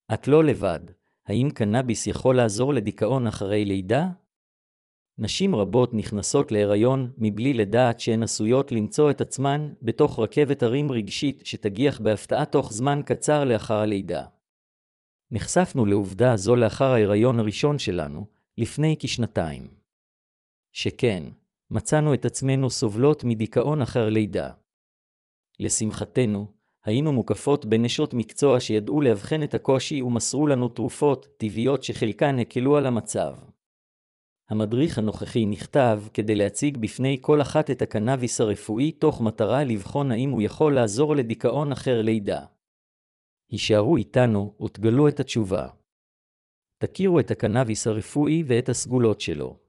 את לא לבד. האם קנאביס יכול לעזור לדיכאון אחרי לידה? נשים רבות נכנסות להיריון מבלי לדעת שהן עשויות למצוא את עצמן בתוך רכבת הרים רגשית שתגיח בהפתעה תוך זמן קצר לאחר הלידה. נחשפנו לעובדה זו לאחר ההיריון הראשון שלנו, לפני כשנתיים. שכן, מצאנו את עצמנו סובלות מדיכאון אחר לידה. לשמחתנו, היינו מוקפות בנשות מקצוע שידעו להבחן את הקושי ומסרו לנו תרופות טבעיות שחלקן הקלו על המצב. המדריך הנוכחי נכתב כדי להציג בפני כל אחת את הקנאביס הרפואי תוך מטרה לבחון האם הוא יכול לעזור לדיכאון אחר לידה. הישארו איתנו ותגלו את התשובה. תכירו את הקנאביס הרפואי ואת הסגולות שלו.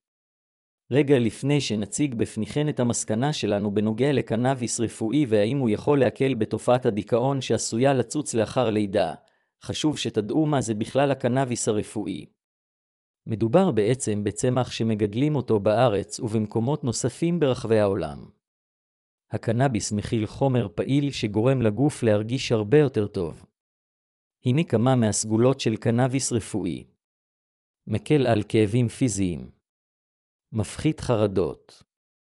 רגע לפני שנציג בפניכן את המסקנה שלנו בנוגע לקנאביס רפואי והאם הוא יכול להקל בתופעת הדיכאון שעשויה לצוץ לאחר לידה, חשוב שתדעו מה זה בכלל הקנאביס הרפואי. מדובר בעצם בצמח שמגדלים אותו בארץ ובמקומות נוספים ברחבי העולם. הקנאביס מכיל חומר פעיל שגורם לגוף להרגיש הרבה יותר טוב. הנה כמה מהסגולות של קנאביס רפואי. מקל על כאבים פיזיים. מפחית חרדות.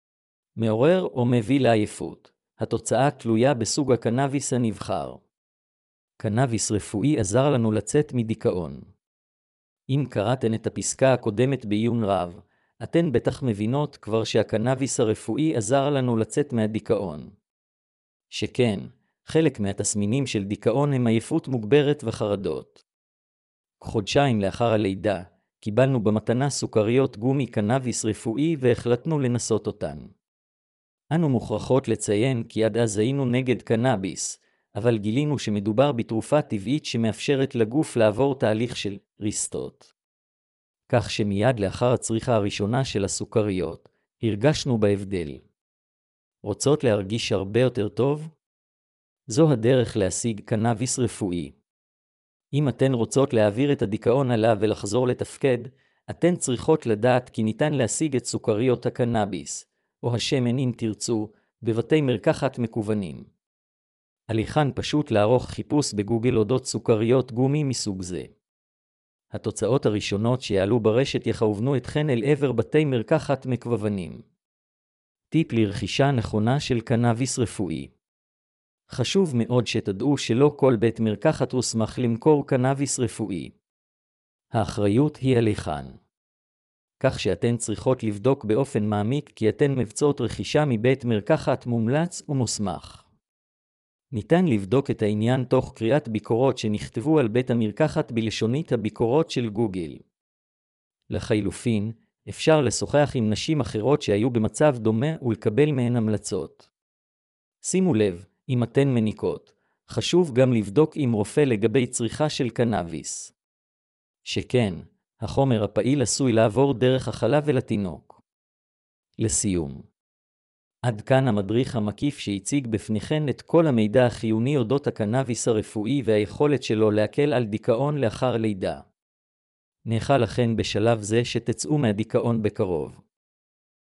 מעורר או מביא לעייפות. התוצאה תלויה בסוג הקנאביס הנבחר. קנאביס רפואי עזר לנו לצאת מדיכאון. אם קראתן את הפסקה הקודמת בעיון רב, אתן בטח מבינות כבר שהקנאביס הרפואי עזר לנו לצאת מהדיכאון. שכן, חלק מהתסמינים של דיכאון הם עייפות מוגברת וחרדות. חודשיים לאחר הלידה, קיבלנו במתנה סוכריות גומי קנאביס רפואי והחלטנו לנסות אותן. אנו מוכרחות לציין כי עד אז היינו נגד קנאביס, אבל גילינו שמדובר בתרופה טבעית שמאפשרת לגוף לעבור תהליך של ריסטוט. כך שמיד לאחר הצריכה הראשונה של הסוכריות, הרגשנו בהבדל. רוצות להרגיש הרבה יותר טוב? זו הדרך להשיג קנאביס רפואי. אם אתן רוצות להעביר את הדיכאון עליו ולחזור לתפקד, אתן צריכות לדעת כי ניתן להשיג את סוכריות הקנאביס, או השמן אם תרצו, בבתי מרקחת מקוונים. הליכן פשוט לערוך חיפוש בגוגל אודות סוכריות גומי מסוג זה. התוצאות הראשונות שיעלו ברשת יכוונו אתכן אל עבר בתי מרקחת מקוונים. טיפ לרכישה נכונה של קנאביס רפואי. חשוב מאוד שתדעו שלא כל בית מרקחת הוסמך למכור קנאביס רפואי. האחריות היא עליכן. כך שאתן צריכות לבדוק באופן מעמיק כי אתן מבצעות רכישה מבית מרקחת מומלץ ומוסמך. ניתן לבדוק את העניין תוך קריאת ביקורות שנכתבו על בית המרקחת בלשונית הביקורות של גוגל. לחילופין, אפשר לשוחח עם נשים אחרות שהיו במצב דומה ולקבל מהן המלצות. שימו לב, אם אתן מניקות, חשוב גם לבדוק עם רופא לגבי צריכה של קנאביס. שכן, החומר הפעיל עשוי לעבור דרך החלב אל התינוק. לסיום. עד כאן המדריך המקיף שהציג בפניכן את כל המידע החיוני אודות הקנאביס הרפואי והיכולת שלו להקל על דיכאון לאחר לידה. נאחל לכן בשלב זה שתצאו מהדיכאון בקרוב.